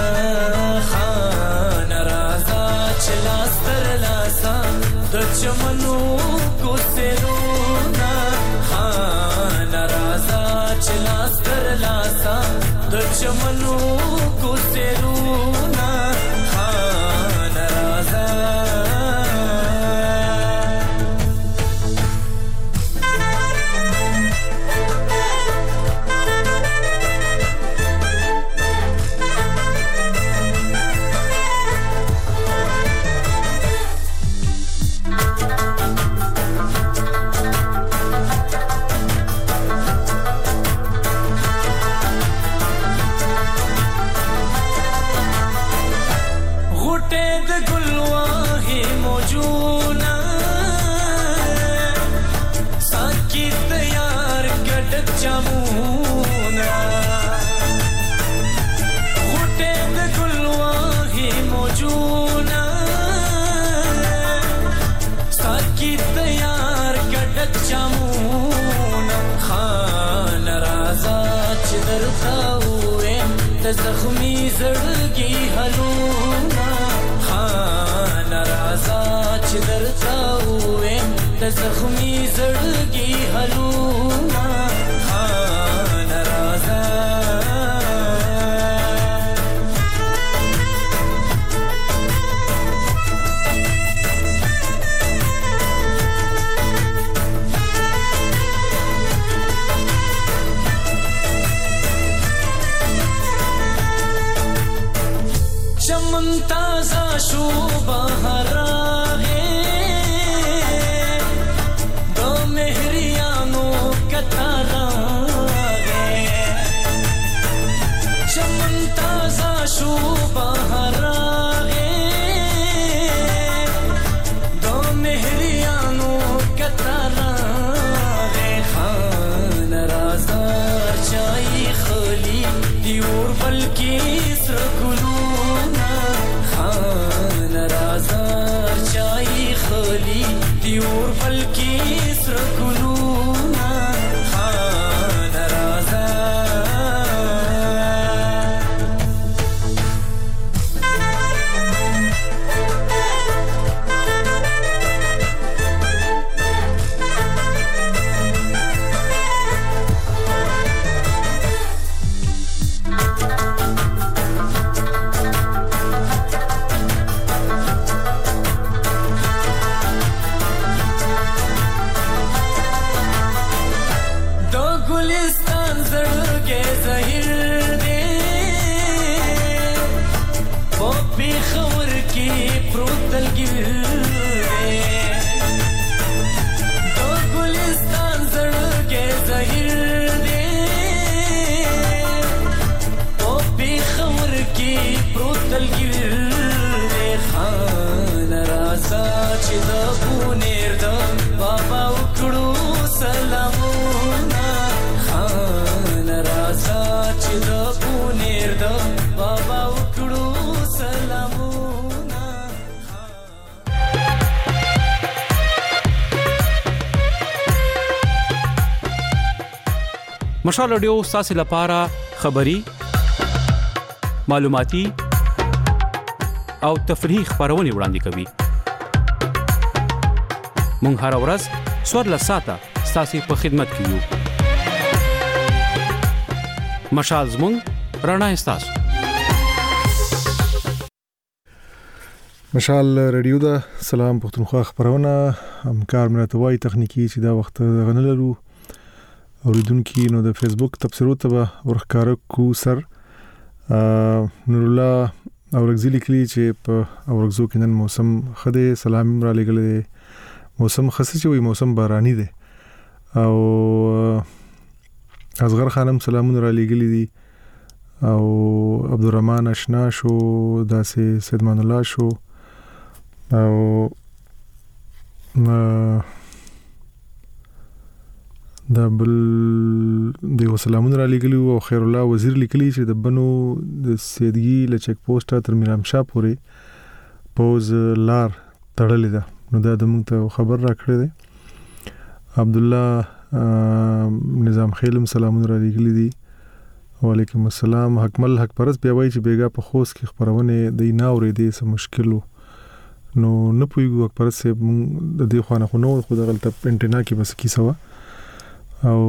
خان رازا چلاستر لاسا د چمنو کوسرونا خان رازا چلاستر لاسا د چمنو کوسرونا خان رازا زخمی زړګي هلونا خان رازا چې درته وېم د زخمی زړګي هلونا خان رازا تازه شو بهر راغې د مهریانو کتار راغې چمن تازه شو بهر راغې د مهریانو کتار راغې خان رازا چای خلی دی اور بلکی سر ګلو خان رازا چای خلی دیور بلکی سر گلونا خان رازا مشال رادیو تاسو لپاره خبري معلوماتي او تفریحي خبرونه وړاندې کوي. مونږ هر ورځ څوارلس ساعته تاسو په خدمت کې یو. مشال زموږ رڼا تاسو. مشال رادیو دا سلام پښتونخوا خبرونه همکار مراتوي تخنیکی چې دا وخت غنلرو اوریدونکو نو د فیسبوک تبصرو ته ورخکار کو سر نور الله اورغزي لیکلي چې په اورغزو کې نن موسم خده سلام را لګل دي موسم خاصه چې وي موسم باراني دي او اصغر خانم سلامونه را لګل دي او عبدالرحمن اشنا شو داسې سیدمان الله شو او دا بل د سلامون را لګلی او خیر الله وزیر لیکلی چې د بنو د سیدګي ل چک پوسټه تر میرامشاه پورې پوز لار تړلې ده نو دا د موږ ته خبر راکړی دی. عبد الله نظام خیلم سلامون را لګلی دي وعلیکم السلام. حکمل حق پرس بیا وایي چې بیګا په خوست کې خبرونه د ناورې دي سم مشکلو نو نه پویګو حق پرس د دې خوانه خو نو خو د غلطه انټینا کې بس کی سوا او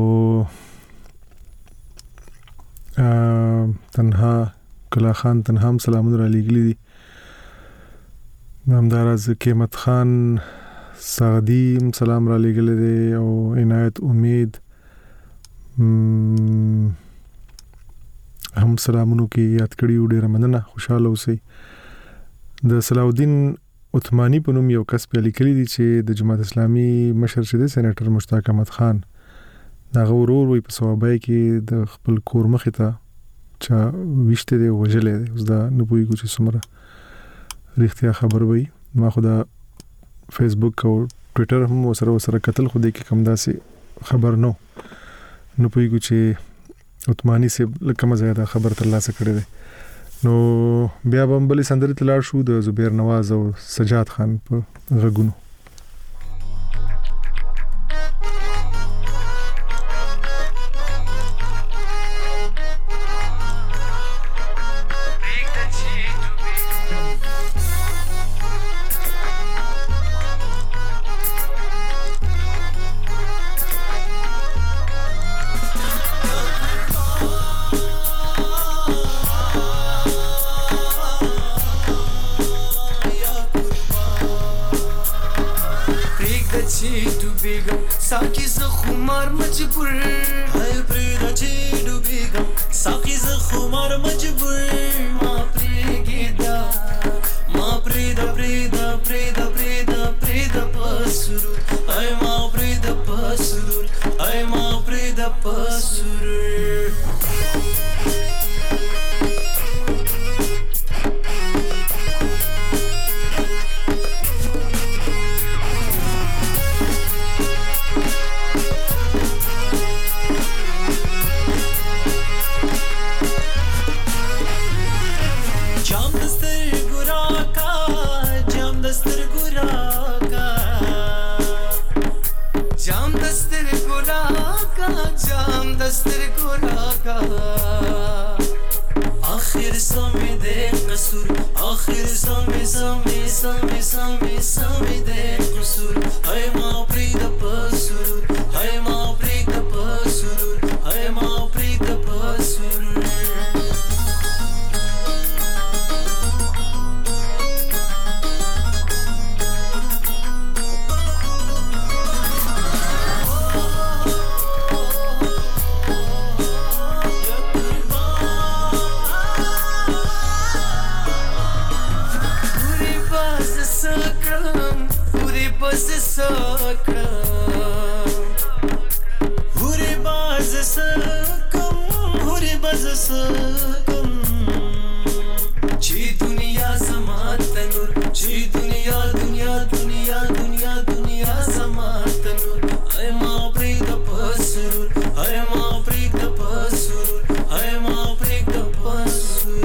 تنها کلا خان تنها هم سلامونه را لګلی دي. نامداراز قیمت خان سعدی سلام را لګلی دي او عنایت امید هم سلامونو کې یاد کړی و ډیر مننه خوشاله اوسئ. د صلاح الدین عثماني په نوم یو کس په لیکلي دي چې د جماعت اسلامي مشر شه د سېنیټر مشتاق احمد خان دا غورور وي په صوابای کې د خپل کور مخې ته چا وشته دی وجلې دی اوس دا نه پوهیږو چې څومره رښتیا خبر وي. ما خو دا فیسبوک او ټویټر هم وسره وسره کتل خو دې کې کم داسې خبر نو نه پوهیږو چې عثماني سے لکه زیاده خبر ترلاسه کړی دی. نو بیا به بلې سندرې ته لاړ شو د زبیر نواز او سجاد خان په غږونو. साकी ज खुमार मजबूर हाय प्रेदा जी डूबेगा साकी ज खुमार मजबूर मा प्रेगेदा मा प्रेदा प्रेदा प्रेदा प्रेदा प्रेदा पसुर हाय मा प्रेदा पसुर हाय मा प्रेदा पसुर आखिर समय दे कसूर आखिर समय समय समय समय समय दे कसूर हाय मां प्रीत पसुर हाय मां प्रीत पसुर हाय मां प्रीत पसुर हुरे बाज सकम हुरे बाज सकम ची दुनिया समातनुर ची दुनिया दुनिया दुनिया दुनिया दुनिया समातनुर हाय मां प्रीत पसुर हाय मां प्रीत पसुर हाय मां प्रीत पसुर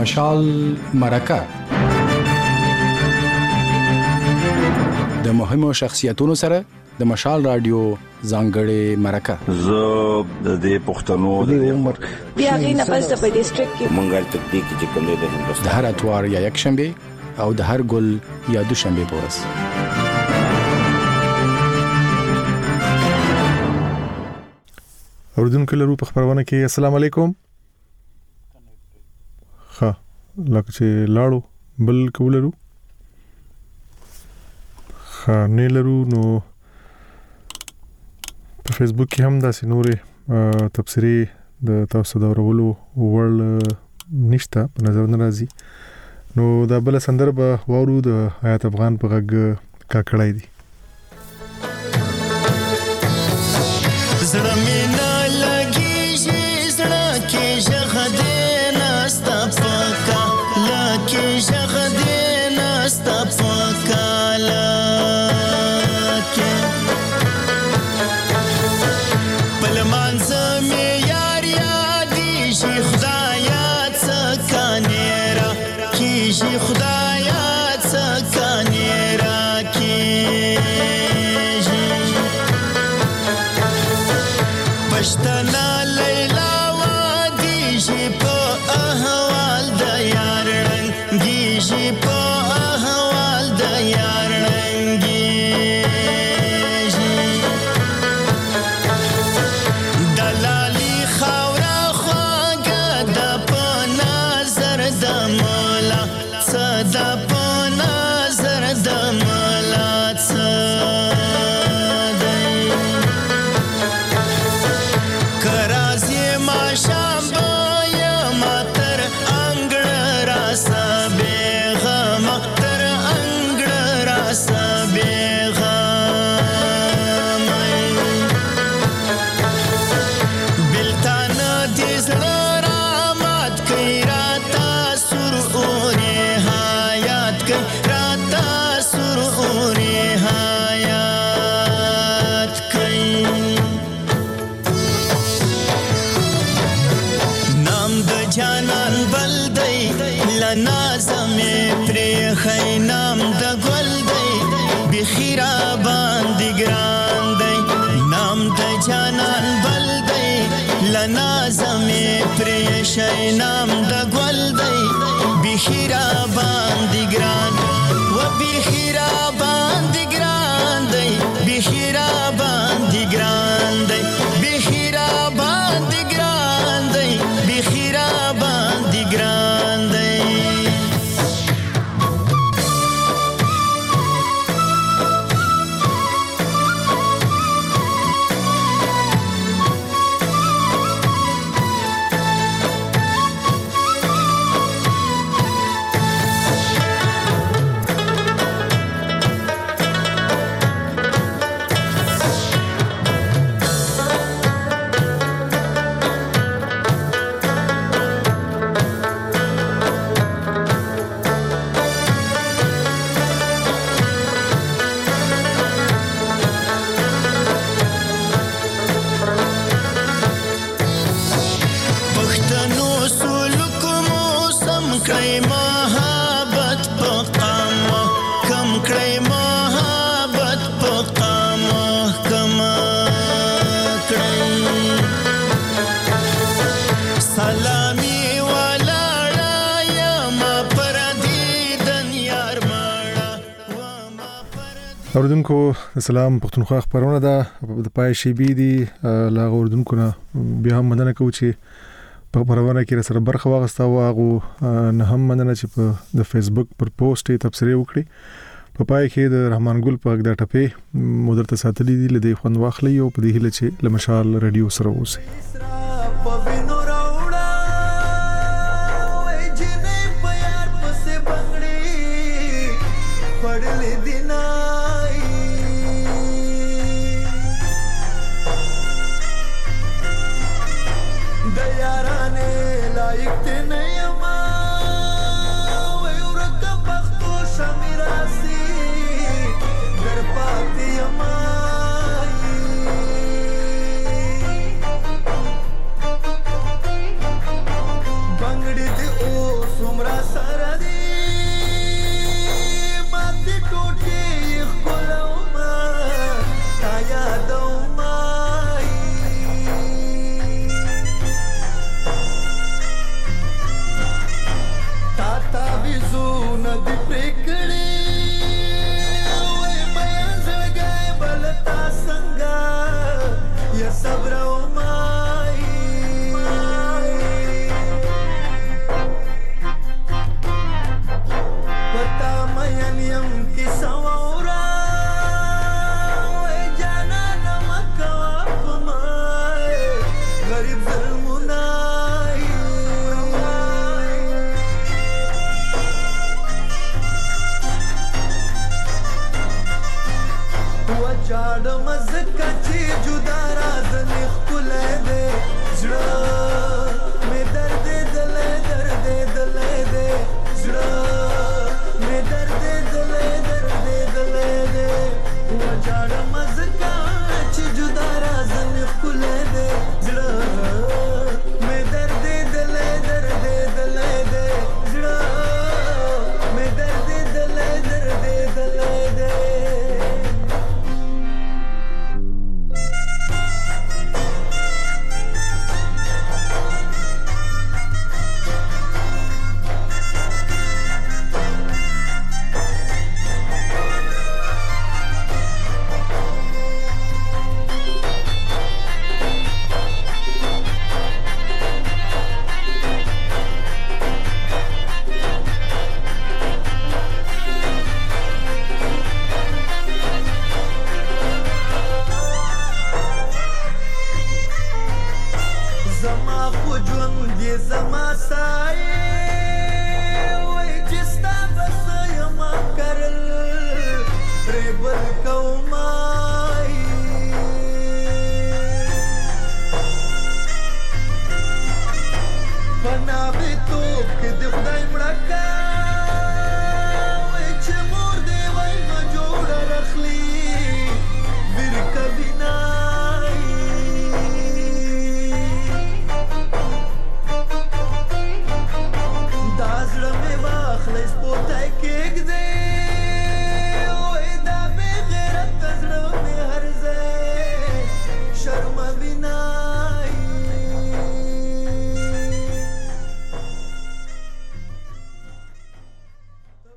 مشال مرکه د مهمو شخصیتونو سره د مشال رادیو ځانګړې مرکه. زه د دې پښتنو د عمر بیا غینه پس د په ډیسټریکټ کې منګل تطبیق چې کوم دی د هندوستان د هر اتوار یا یک شنبه او د هر ګل یا دوشنبه پورس. اوردونکو لرو په خبرونه کې السلام علیکم. ها لکه چې لاړو بل کولرو ها نه لرو نو په فیسبوک کې هم داسې نورې تبصرې د تاسو د ورولو ورل نشته په نظر نه راځي. نو دا بل سندره به وورو د حیات افغان په غږ کاکړای دي. زړه مې نه لګیږي زړه کې ژغ دې نستا پکا لکه ژغ دې نستا پکا لکه بل منځ مې یار یادېږي خدایا څه کانېرا کېږي خدایا څه کانېرا کېږي پښتنه لیلا وادېږي په احوال د یار رنګېږي په احوال د یار رنګېږي دلالي خاوره خواږه د په نظر د مولا څه د په نظر د مولا څه نام د ګل دی بخیرا باندې ګران دی نام د جانان بل دی لنا زمې پرېښی نام د ګل دی بخیرا باندې ګران و بخیرا باندې ګران دی بخیرا باندې ګران دی بخیرا باندې ګران دی بخیرا باندې ګران دی اوردونکو سلام پښتونخوا خبرونه ده د پای شی بي دي لا اوردونکو نه بیا هم مننه کوم چې په خبرونه کې سره برخه واغستا او هغه نه هم مننه چې په د فیسبوک پر پوسټ تبصره وکړي په پای کې د رحمان ګل په غږ د ټپې مدرته ساتلې دي لدی خوند واخلي او په دې هله چې لمشال رادیو سره اوسي. ندی پریکړې وای میا زړګې بلتا څنګه یا صبر او مای پتا مې یم کی سوا